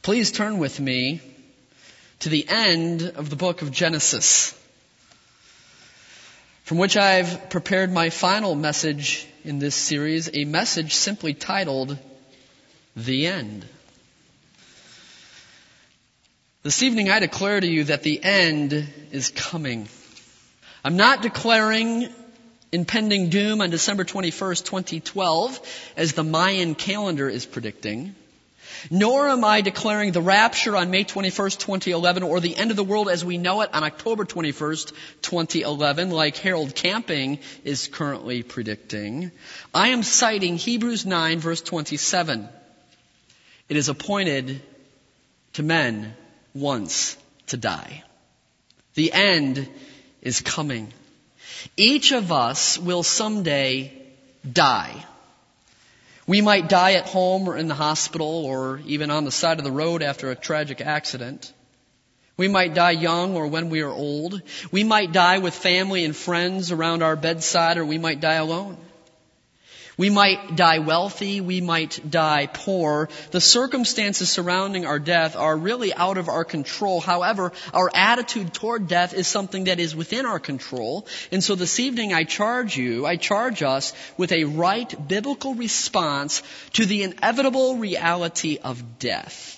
Please turn with me to the end of the book of Genesis, from which I've prepared my final message in this series, a message simply titled, The End. This evening I declare to you that the end is coming. I'm not declaring impending doom on December 21st, 2012, as the Mayan calendar is predicting. Nor am I declaring the rapture on May 21st, 2011, or the end of the world as we know it on October 21st, 2011, like Harold Camping is currently predicting. I am citing Hebrews 9, verse 27. It is appointed to men once to die. The end is coming. Each of us will someday die. We might die at home or in the hospital or even on the side of the road after a tragic accident. We might die young or when we are old. We might die with family and friends around our bedside, or we might die alone. We might die wealthy. We might die poor. The circumstances surrounding our death are really out of our control. However, our attitude toward death is something that is within our control. And so this evening I charge us with a right biblical response to the inevitable reality of death.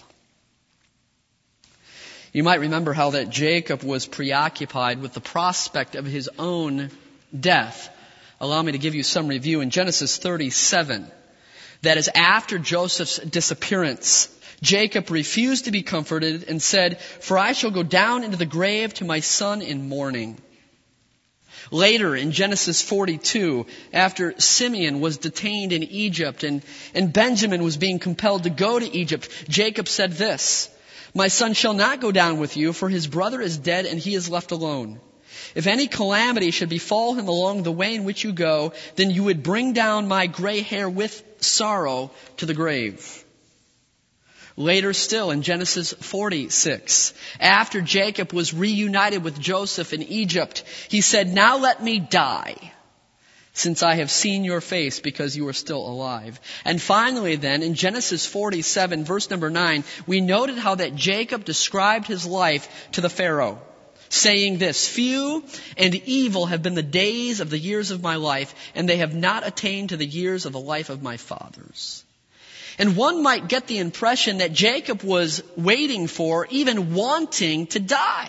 You might remember how that Jacob was preoccupied with the prospect of his own death. Allow me to give you some review. In Genesis 37, that is after Joseph's disappearance, Jacob refused to be comforted and said, "For I shall go down into the grave to my son in mourning." Later, in Genesis 42, after Simeon was detained in Egypt and Benjamin was being compelled to go to Egypt, Jacob said this, "My son shall not go down with you, for his brother is dead and he is left alone. If any calamity should befall him along the way in which you go, then you would bring down my gray hair with sorrow to the grave." Later still, in Genesis 46, after Jacob was reunited with Joseph in Egypt, he said, "Now let me die, since I have seen your face because you are still alive." And finally then, in Genesis 47, verse number 9, we noted how that Jacob described his life to the Pharaoh, saying this, "Few and evil have been the days of the years of my life, and they have not attained to the years of the life of my fathers." And one might get the impression that Jacob was waiting for, even wanting to die.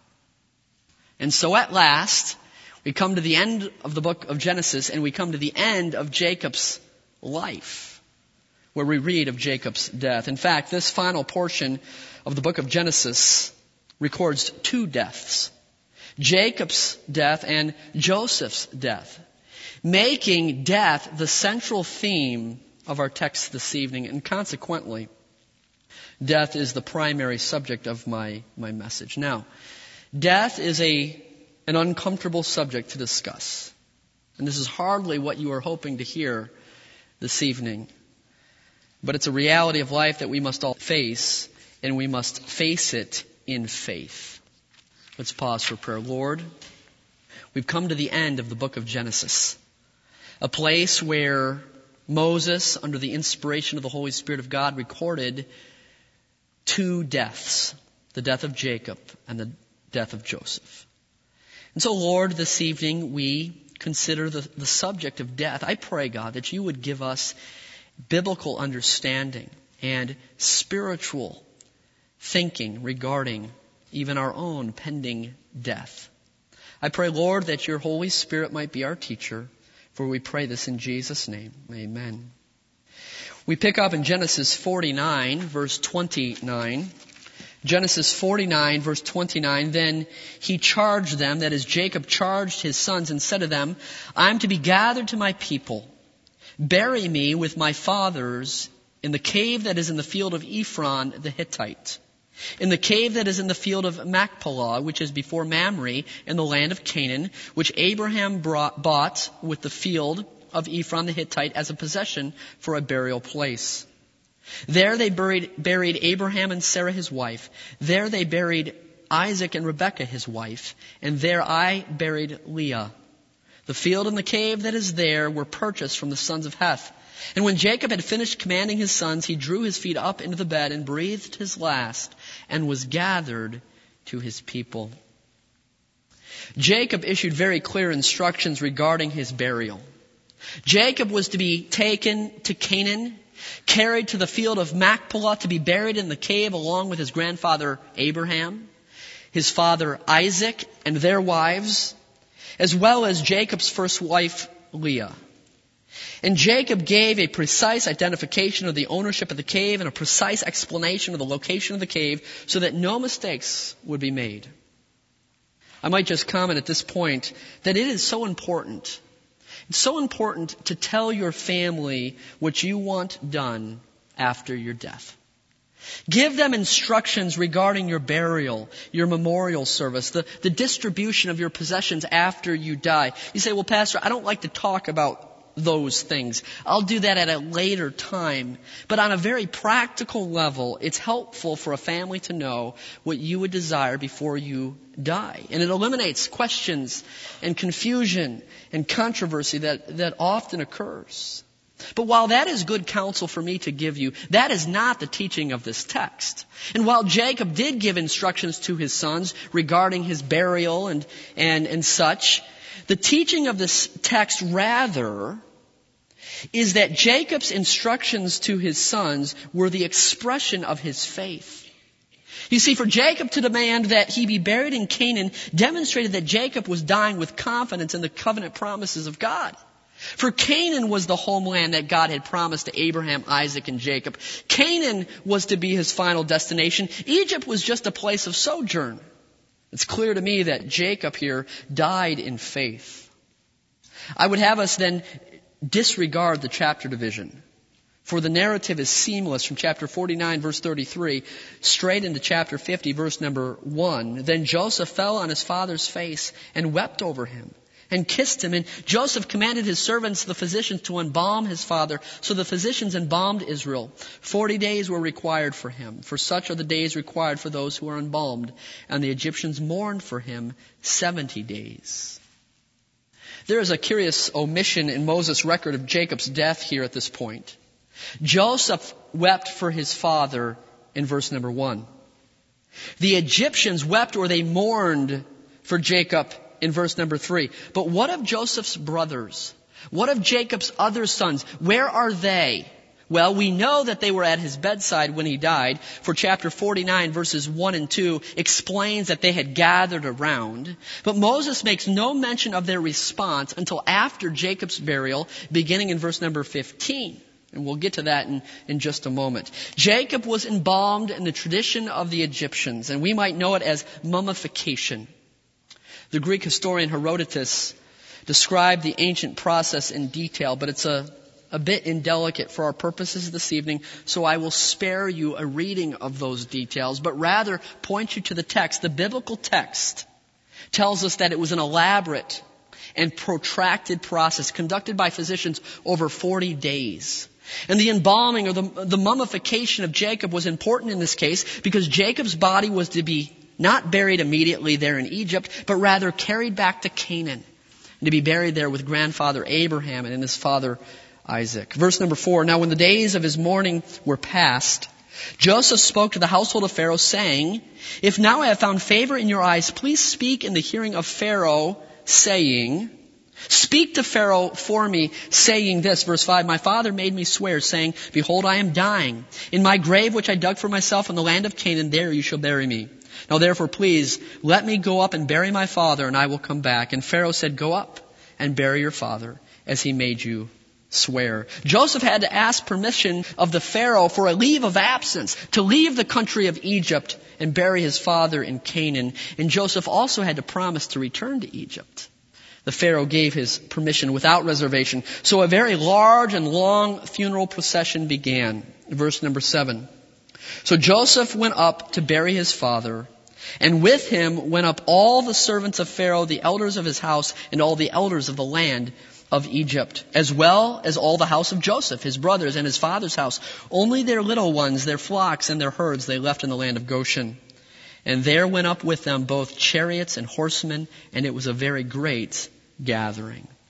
And so at last, we come to the end of the book of Genesis, and we come to the end of Jacob's life, where we read of Jacob's death. In fact, this final portion of the book of Genesis records two deaths, Jacob's death and Joseph's death, making death the central theme of our text this evening. And consequently, death is the primary subject of my message. Now, death is an uncomfortable subject to discuss. And this is hardly what you are hoping to hear this evening. But it's a reality of life that we must all face, and we must face it in faith. Let's pause for prayer. Lord, we've come to the end of the book of Genesis, a place where Moses, under the inspiration of the Holy Spirit of God, recorded two deaths, the death of Jacob and the death of Joseph. And so, Lord, this evening we consider the subject of death. I pray, God, that you would give us biblical understanding and spiritual thinking regarding even our own pending death. I pray, Lord, that your Holy Spirit might be our teacher, for we pray this in Jesus' name. Amen. We pick up in Genesis 49, verse 29. Genesis 49, verse 29, "Then he charged them," that is, Jacob charged his sons and said to them, "I am to be gathered to my people. Bury me with my fathers in the cave that is in the field of Ephron the Hittite, in the cave that is in the field of Machpelah, which is before Mamre, in the land of Canaan, which Abraham bought with the field of Ephron the Hittite as a possession for a burial place. There they buried Abraham and Sarah his wife. There they buried Isaac and Rebekah his wife. And there I buried Leah. The field and the cave that is there were purchased from the sons of Heth, And when Jacob had finished commanding his sons, he drew his feet up into the bed and breathed his last and was gathered to his people. Jacob issued very clear instructions regarding his burial. Jacob was to be taken to Canaan, carried to the field of Machpelah to be buried in the cave along with his grandfather Abraham, his father Isaac and their wives, as well as Jacob's first wife Leah. And Jacob gave a precise identification of the ownership of the cave and a precise explanation of the location of the cave so that no mistakes would be made. I might just comment at this point that it is so important. It's so important to tell your family what you want done after your death. Give them instructions regarding your burial, your memorial service, the distribution of your possessions after you die. You say, well, Pastor, I don't like to talk about those things. I'll do that at a later time. But on a very practical level, it's helpful for a family to know what you would desire before you die. And it eliminates questions and confusion and controversy that often occurs. But while that is good counsel for me to give you, that is not the teaching of this text. And while Jacob did give instructions to his sons regarding his burial and such, the teaching of this text rather is that Jacob's instructions to his sons were the expression of his faith. You see, for Jacob to demand that he be buried in Canaan demonstrated that Jacob was dying with confidence in the covenant promises of God. For Canaan was the homeland that God had promised to Abraham, Isaac, and Jacob. Canaan was to be his final destination. Egypt was just a place of sojourn. It's clear to me that Jacob here died in faith. I would have us then disregard the chapter division, for the narrative is seamless from chapter 49, verse 33, straight into chapter 50, verse number 1. Then Joseph fell on his father's face and wept over him and kissed him. And Joseph commanded his servants, the physicians, to embalm his father. So the physicians embalmed Israel. 40 days were required for him, for such are the days required for those who are embalmed. And the Egyptians mourned for him 70 days. There is a curious omission in Moses' record of Jacob's death here at this point. Joseph wept for his father in verse number 1. The Egyptians wept or they mourned for Jacob in verse number 3. But what of Joseph's brothers? What of Jacob's other sons? Where are they? Well, we know that they were at his bedside when he died, for chapter 49, verses 1 and 2 explains that they had gathered around. But Moses makes no mention of their response until after Jacob's burial, beginning in verse number 15. And we'll get to that in just a moment. Jacob was embalmed in the tradition of the Egyptians, and we might know it as mummification. The Greek historian Herodotus described the ancient process in detail, but it's a bit indelicate for our purposes this evening, so I will spare you a reading of those details, but rather point you to the text. The biblical text tells us that it was an elaborate and protracted process conducted by physicians over 40 days. And the embalming or the mummification of Jacob was important in this case because Jacob's body was to be not buried immediately there in Egypt, but rather carried back to Canaan and to be buried there with grandfather Abraham and his father Isaac. Verse number 4, now when the days of his mourning were past, Joseph spoke to the household of Pharaoh, saying, if now I have found favor in your eyes, please speak in the hearing of Pharaoh, saying, speak to Pharaoh for me, saying this, verse 5, my father made me swear, saying, behold, I am dying. In my grave which I dug for myself in the land of Canaan, there you shall bury me. Now therefore, please, let me go up and bury my father, and I will come back. And Pharaoh said, go up and bury your father, as he made you swear. Joseph had to ask permission of the Pharaoh for a leave of absence to leave the country of Egypt and bury his father in Canaan. And Joseph also had to promise to return to Egypt. The Pharaoh gave his permission without reservation. So a very large and long funeral procession began. Verse number 7. So Joseph went up to bury his father, and with him went up all the servants of Pharaoh, the elders of his house, and all the elders of the land of Egypt, as well as all the house of Joseph, his brothers, and his father's house. Only their little ones, their flocks, and their herds they left in the land of Goshen. And there went up with them both chariots and horsemen, and it was a very great gathering.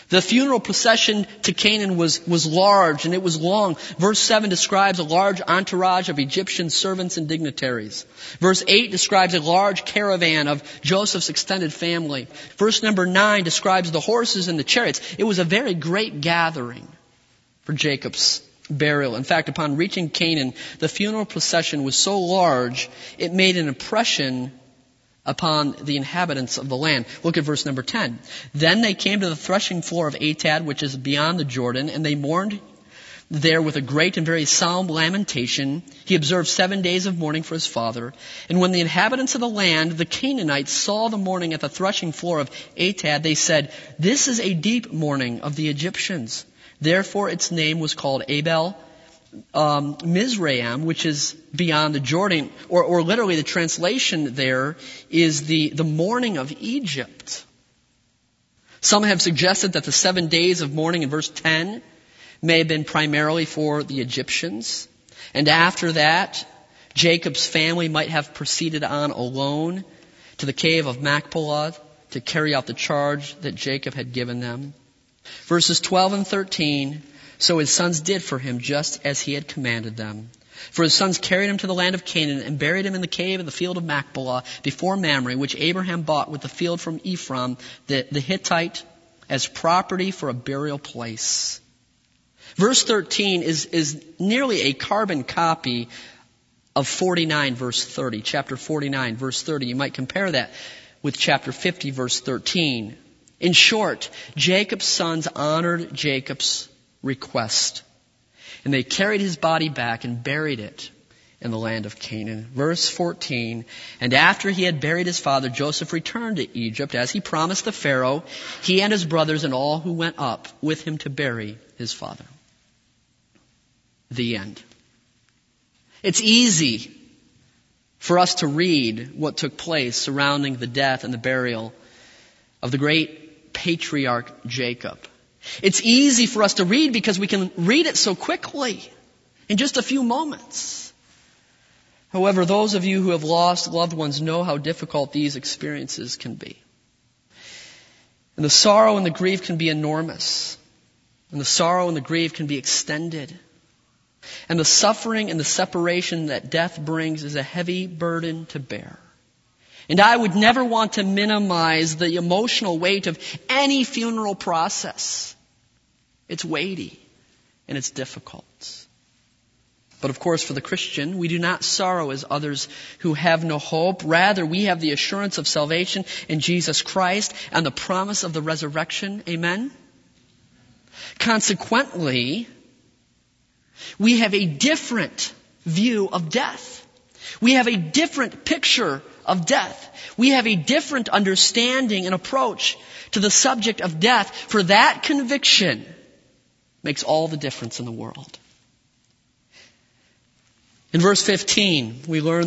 The funeral procession to Canaan was large and it was long. Verse 7 describes a large entourage of Egyptian servants and dignitaries. Verse 8 describes a large caravan of Joseph's extended family. Verse number 9 describes the horses and the chariots. It was a very great gathering for Jacob's burial. In fact, upon reaching Canaan, the funeral procession was so large, it made an impression upon the inhabitants of the land. Look at verse number 10. Then they came to the threshing floor of Atad, which is beyond the Jordan, and they mourned there with a great and very solemn lamentation. He observed 7 days of mourning for his father. And when the inhabitants of the land, the Canaanites, saw the mourning at the threshing floor of Atad, they said, "This is a deep mourning of the Egyptians." Therefore its name was called Abel Mizraim, which is beyond the Jordan, or literally the translation there is the mourning of Egypt. Some have suggested that the 7 days of mourning in verse 10 may have been primarily for the Egyptians. And after that, Jacob's family might have proceeded on alone to the cave of Machpelah to carry out the charge that Jacob had given them. Verses 12 and 13, so his sons did for him just as he had commanded them. For his sons carried him to the land of Canaan and buried him in the cave of the field of Machpelah before Mamre, which Abraham bought with the field from Ephron, the Hittite, as property for a burial place. Verse 13 is nearly a carbon copy of 49 verse 30. Chapter 49 verse 30. You might compare that with chapter 50 verse 13. In short, Jacob's sons honored Jacob's request, and they carried his body back and buried it in the land of Canaan. Verse 14, and after he had buried his father, Joseph returned to Egypt, as he promised the Pharaoh, he and his brothers and all who went up with him to bury his father. The end. It's easy for us to read what took place surrounding the death and the burial of the great patriarch Jacob. It's easy for us to read because we can read it so quickly in just a few moments. However, those of you who have lost loved ones know how difficult these experiences can be. And the sorrow and the grief can be enormous. And the sorrow and the grief can be extended. And the suffering and the separation that death brings is a heavy burden to bear. And I would never want to minimize the emotional weight of any funeral process. It's weighty and it's difficult. But of course, for the Christian, we do not sorrow as others who have no hope. Rather, we have the assurance of salvation in Jesus Christ and the promise of the resurrection. Amen? Consequently, we have a different view of death. We have a different picture of death. We have a different understanding and approach to the subject of death, for that conviction makes all the difference in the world. In verse 15, we learn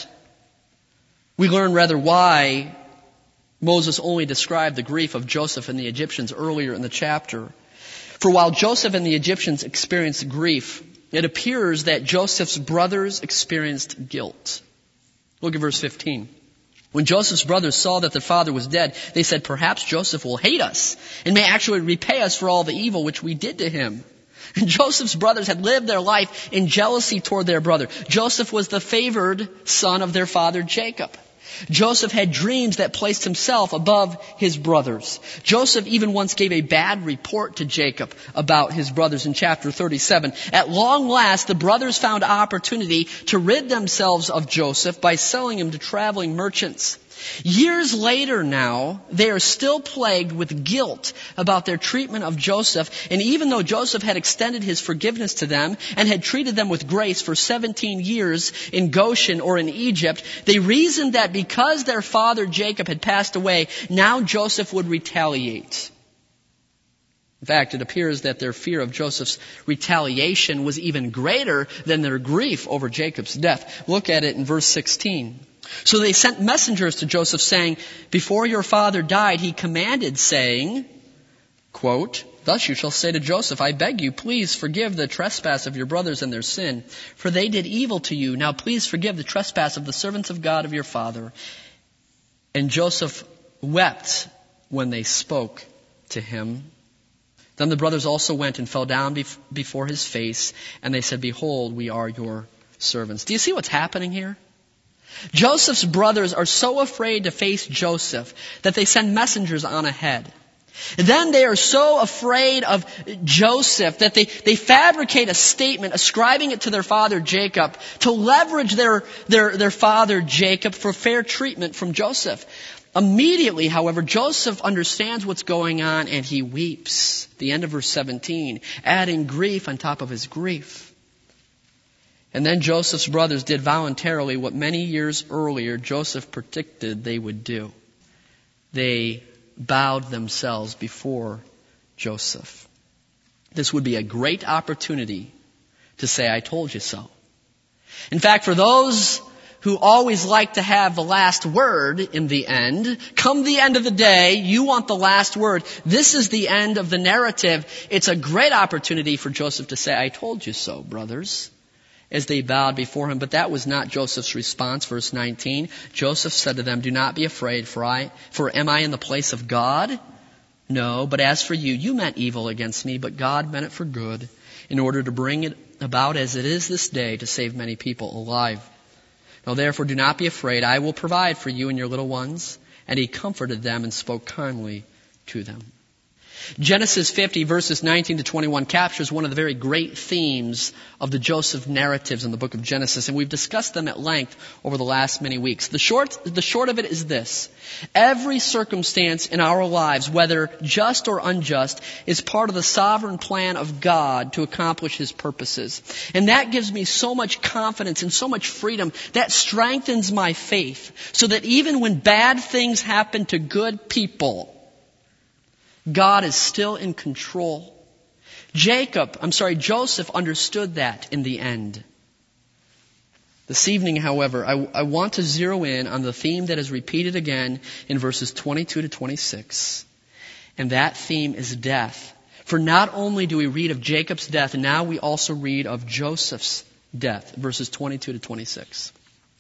why Moses only described the grief of Joseph and the Egyptians earlier in the chapter. For while Joseph and the Egyptians experienced grief, it appears that Joseph's brothers experienced guilt. Look at verse 15. When Joseph's brothers saw that their father was dead, they said, "Perhaps Joseph will hate us and may actually repay us for all the evil which we did to him." And Joseph's brothers had lived their life in jealousy toward their brother. Joseph was the favored son of their father Jacob. Joseph had dreams that placed himself above his brothers. Joseph even once gave a bad report to Jacob about his brothers in chapter 37. At long last, the brothers found opportunity to rid themselves of Joseph by selling him to traveling merchants. Years later now, they are still plagued with guilt about their treatment of Joseph. And even though Joseph had extended his forgiveness to them and had treated them with grace for 17 years in Goshen or in Egypt, they reasoned that because their father Jacob had passed away, now Joseph would retaliate. In fact, it appears that their fear of Joseph's retaliation was even greater than their grief over Jacob's death. Look at it in verse 16. So they sent messengers to Joseph saying, "Before your father died, he commanded, saying," quote, "Thus you shall say to Joseph, I beg you, please forgive the trespass of your brothers and their sin, for they did evil to you. Now please forgive the trespass of the servants of God of your father." And Joseph wept when they spoke to him. Then the brothers also went and fell down before his face, and they said, "Behold, we are your servants." Do you see what's happening here? Joseph's brothers are so afraid to face Joseph that they send messengers on ahead. Then they are so afraid of Joseph that they fabricate a statement ascribing it to their father Jacob to leverage their father Jacob for fair treatment from Joseph. Immediately, however, Joseph understands what's going on and he weeps. The end of verse 17, adding grief on top of his grief. And then Joseph's brothers did voluntarily what many years earlier Joseph predicted they would do. They bowed themselves before Joseph. This would be a great opportunity to say, "I told you so." In fact, for those who always like to have the last word in the end, come the end of the day, you want the last word. This is the end of the narrative. It's a great opportunity for Joseph to say, "I told you so, brothers," as they bowed before him. But that was not Joseph's response. Verse 19, Joseph said to them, "Do not be afraid, for am I in the place of God? No, but as for you, you meant evil against me, but God meant it for good, in order to bring it about as it is this day, to save many people alive. Now therefore do not be afraid. I will provide for you and your little ones." And he comforted them and spoke kindly to them. Genesis 50 verses 19 to 21 captures one of the very great themes of the Joseph narratives in the book of Genesis, and we've discussed them at length over the last many weeks. The short of it is this: every circumstance in our lives, whether just or unjust, is part of the sovereign plan of God to accomplish His purposes. And that gives me so much confidence and so much freedom. That strengthens my faith, so that even when bad things happen to good people, God is still in control. Joseph understood that in the end. This evening, however, I want to zero in on the theme that is repeated again in verses 22 to 26. And that theme is death. For not only do we read of Jacob's death, now we also read of Joseph's death, verses 22 to 26.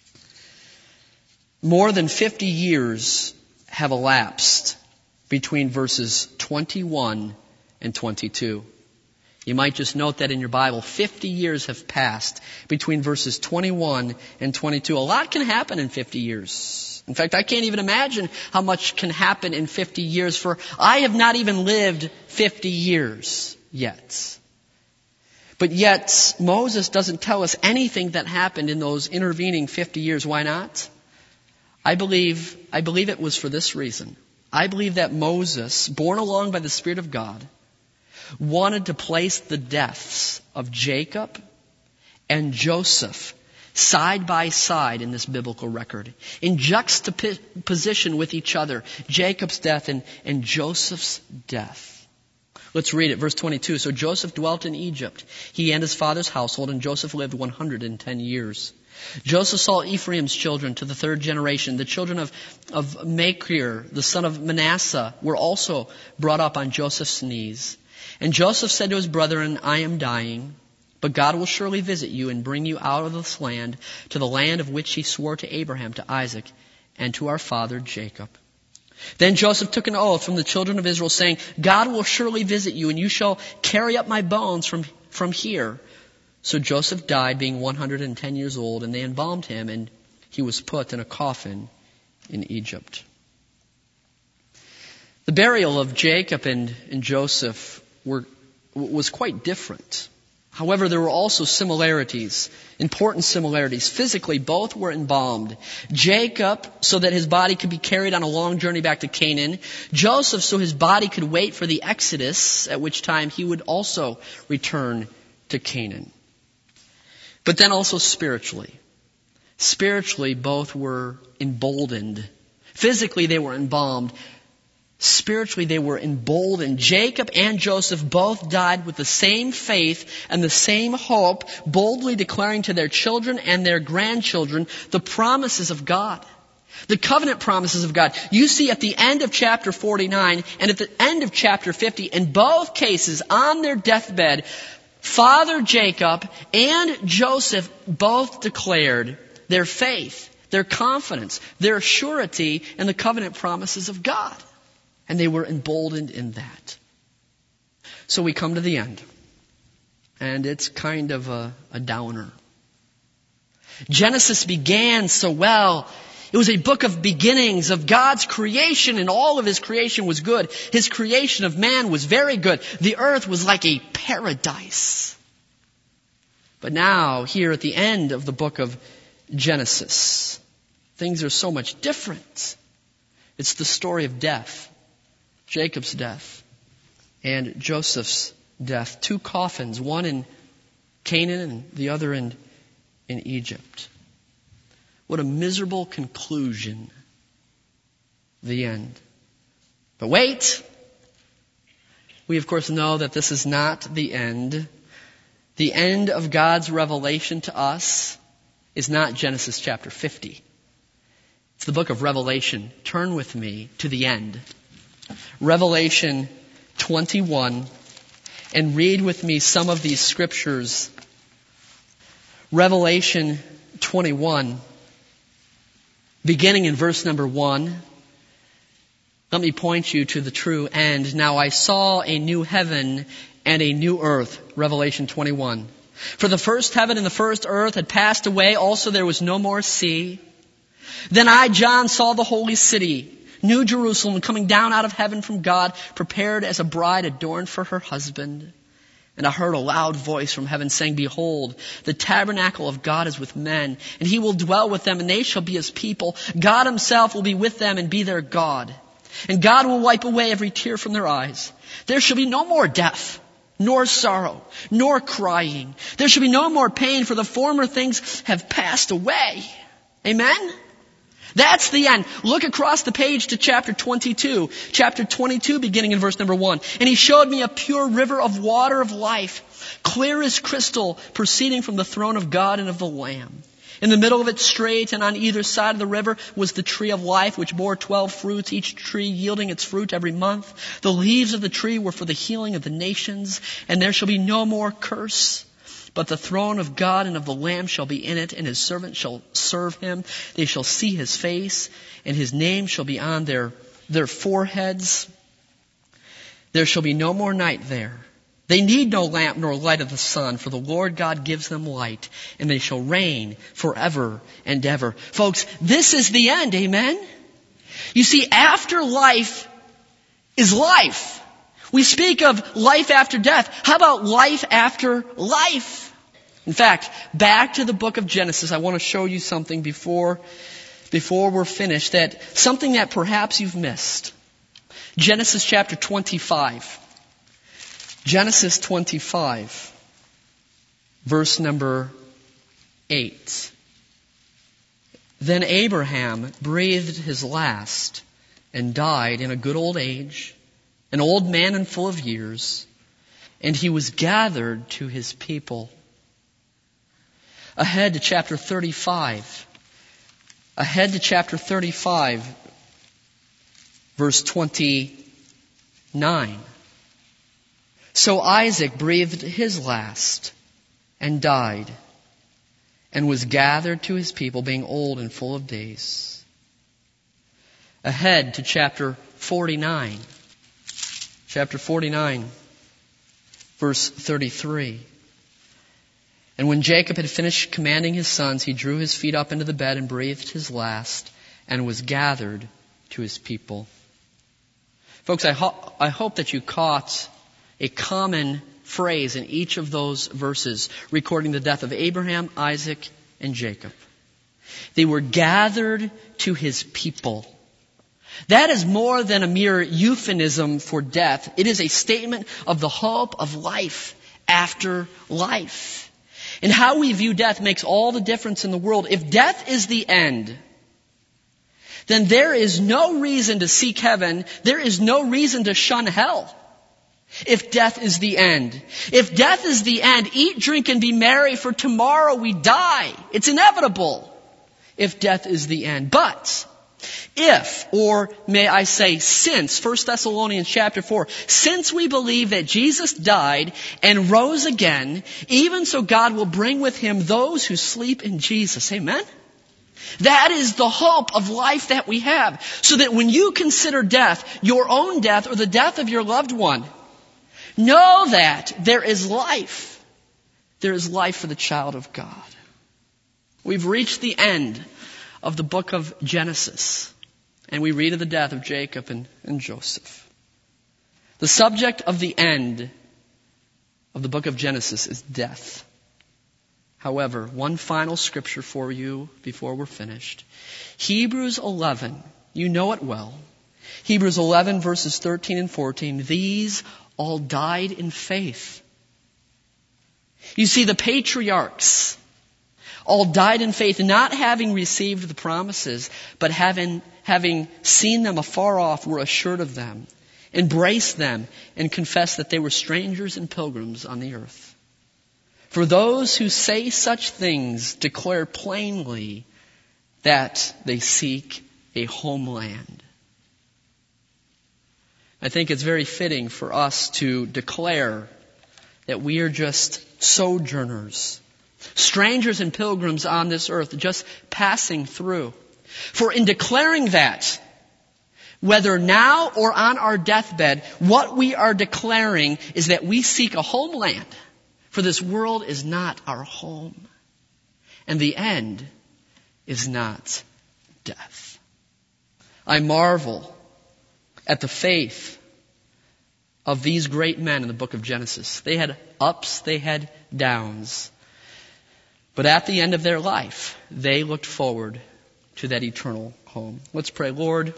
More than 50 years have elapsed between verses 21 and 22. You might just note that in your Bible, 50 years have passed between verses 21 and 22. A lot can happen in 50 years. In fact, I can't even imagine how much can happen in 50 years, for I have not even lived 50 years yet. But yet, Moses doesn't tell us anything that happened in those intervening 50 years. Why not? I believe it was for this reason. I believe that Moses, borne along by the Spirit of God, wanted to place the deaths of Jacob and Joseph side by side in this biblical record, in juxtaposition with each other, Jacob's death and Joseph's death. Let's read it, verse 22. So Joseph dwelt in Egypt, he and his father's household, and Joseph lived 110 years. Joseph saw Ephraim's children to the third generation. The children of Machir, the son of Manasseh, were also brought up on Joseph's knees. And Joseph said to his brethren, "I am dying, but God will surely visit you and bring you out of this land to the land of which He swore to Abraham, to Isaac, and to our father Jacob." Then Joseph took an oath from the children of Israel, saying, "God will surely visit you, and you shall carry up my bones from here." So Joseph died, being 110 years old, and they embalmed him, and he was put in a coffin in Egypt. The burial of Jacob and Joseph was quite different. However, there were also similarities, important similarities. Physically, both were embalmed. Jacob, so that his body could be carried on a long journey back to Canaan. Joseph, so his body could wait for the Exodus, at which time he would also return to Canaan. But then also spiritually. Spiritually, both were emboldened. Physically, they were embalmed. Spiritually, they were emboldened. Jacob and Joseph both died with the same faith and the same hope, boldly declaring to their children and their grandchildren the promises of God. The covenant promises of God. You see at the end of chapter 49 and at the end of chapter 50, in both cases, on their deathbed, Father Jacob and Joseph both declared their faith, their confidence, their surety in the covenant promises of God. And they were emboldened in that. So we come to the end. And it's kind of a downer. Genesis began so well. It was a book of beginnings, of God's creation, and all of His creation was good. His creation of man was very good. The earth was like a paradise. But now, here at the end of the book of Genesis, things are so much different. It's the story of death, Jacob's death, and Joseph's death. 2 coffins, one in Canaan and the other in Egypt. What a miserable conclusion. The end. But wait! We of course know that this is not the end. The end of God's revelation to us is not Genesis chapter 50. It's the book of Revelation. Turn with me to the end. Revelation 21. And read with me some of these scriptures. Revelation 21, beginning in verse number 1. Let me point you to the true end. Now I saw a new heaven and a new earth. Revelation 21. For the first heaven and the first earth had passed away. Also there was no more sea. Then I, John, saw the holy city, New Jerusalem, coming down out of heaven from God, prepared as a bride adorned for her husband. And I heard a loud voice from heaven saying, Behold, the tabernacle of God is with men, and He will dwell with them, and they shall be His people. God Himself will be with them and be their God. And God will wipe away every tear from their eyes. There shall be no more death, nor sorrow, nor crying. There shall be no more pain, for the former things have passed away. Amen? That's the end. Look across the page to chapter 22. Chapter 22, beginning in verse number 1. And He showed me a pure river of water of life, clear as crystal, proceeding from the throne of God and of the Lamb. In the middle of it straight and on either side of the river was the tree of life, which bore 12 fruits, each tree yielding its fruit every month. The leaves of the tree were for the healing of the nations, and there shall be no more curse. But the throne of God and of the Lamb shall be in it, and His servants shall serve Him. They shall see His face, and His name shall be on their foreheads. There shall be no more night there. They need no lamp nor light of the sun, for the Lord God gives them light, and they shall reign forever and ever. Folks, this is the end, amen? You see, after life is life. We speak of life after death. How about life after life? In fact, back to the book of Genesis, I want to show you something before we're finished, something that perhaps you've missed. Genesis chapter 25. Genesis 25, verse number 8. Then Abraham breathed his last and died in a good old age, an old man and full of years, and he was gathered to his people. Ahead to chapter 35. Ahead to chapter 35, verse 29. So Isaac breathed his last and died and was gathered to his people, being old and full of days. Ahead to chapter 49. Chapter 49, verse 33. And when Jacob had finished commanding his sons, he drew his feet up into the bed and breathed his last and was gathered to his people. Folks, I hope that you caught a common phrase in each of those verses recording the death of Abraham, Isaac, and Jacob. They were gathered to his people. That is more than a mere euphemism for death. It is a statement of the hope of life after life. And how we view death makes all the difference in the world. If death is the end, then there is no reason to seek heaven. There is no reason to shun hell. If death is the end. If death is the end, eat, drink, and be merry, for tomorrow we die. It's inevitable if death is the end. But if, or may I say since, 1 Thessalonians chapter 4, since we believe that Jesus died and rose again, even so God will bring with Him those who sleep in Jesus. Amen? That is the hope of life that we have. So that when you consider death, your own death or the death of your loved one, Know that there is life. There is life for the child of God. We've reached the end of the book of Genesis, and we read of the death of Jacob and Joseph. The subject of the end of the book of Genesis is death. However, one final scripture for you before we're finished. Hebrews 11, you know it well. Hebrews 11 verses 13 and 14. These all died in faith. You see, the patriarchs all died in faith, not having received the promises, but having seen them afar off, were assured of them, embraced them, and confessed that they were strangers and pilgrims on the earth. For those who say such things declare plainly that they seek a homeland. I think it's very fitting for us to declare that we are just sojourners, strangers and pilgrims on this earth, just passing through. For in declaring that, whether now or on our deathbed, what we are declaring is that we seek a homeland. For this world is not our home. And the end is not death. I marvel at the faith of these great men in the book of Genesis. They had ups, they had downs. But at the end of their life, they looked forward to that eternal home. Let's pray. Lord,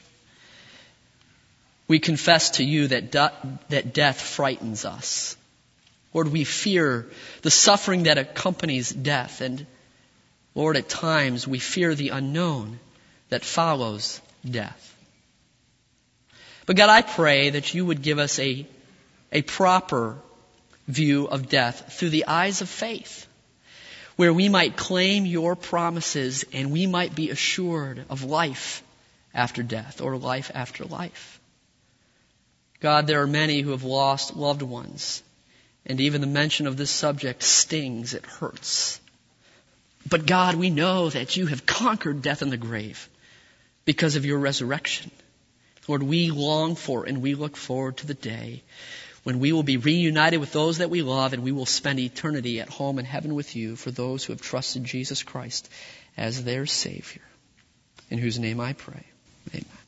we confess to you that death frightens us. Lord, we fear the suffering that accompanies death. And Lord, at times we fear the unknown that follows death. But God, I pray that you would give us a proper view of death through the eyes of faith, where we might claim your promises and we might be assured of life after death or life after life. God, there are many who have lost loved ones. And even the mention of this subject stings, it hurts. But God, we know that you have conquered death and the grave because of your resurrection. Lord, we long for and we look forward to the day when we will be reunited with those that we love and we will spend eternity at home in heaven with you for those who have trusted Jesus Christ as their Savior. In whose name I pray. Amen.